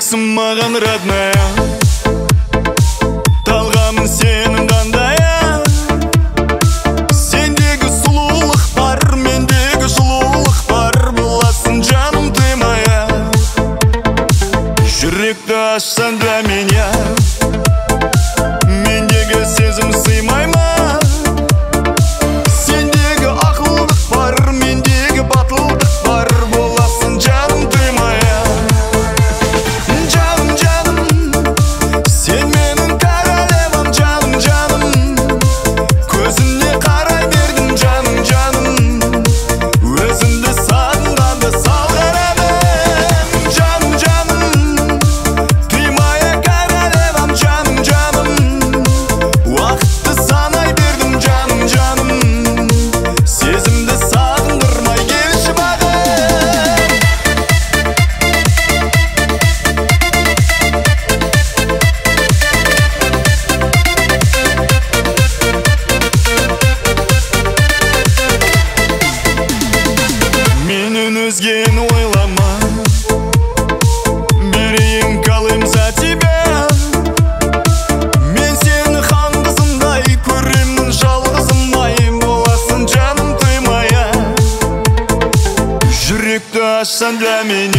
Өзіңсің маған родная, талғамын сенің қандая. Сендегі сұлулық бар, мендегі жылулық бар. Боласың жаным ты моя, жүректі ашсаң для меня. Мендегі сезім сыймай ма? Сендегі ақылдық бар, мендегі батылдық бар. Боласың жаным ты моя. Жаным, жаным, сен менің королевам. Жаным, жаным, көзіңе қарай бердім. Жаным, жаным, өзімді сағынғанда сал қарадым. Жаным, жаным, ты моя королевам. Жаным, жаным, уақытты санай бердім. Жаным, жаным, сезімді сағындырмай келші бағым. Менен өзгені ойлама, берейін қалым за тебя. Мен сені хан қызындай көремін, жалғызымай. Боласың жаным ты моя, жүректі ашсаң для меня.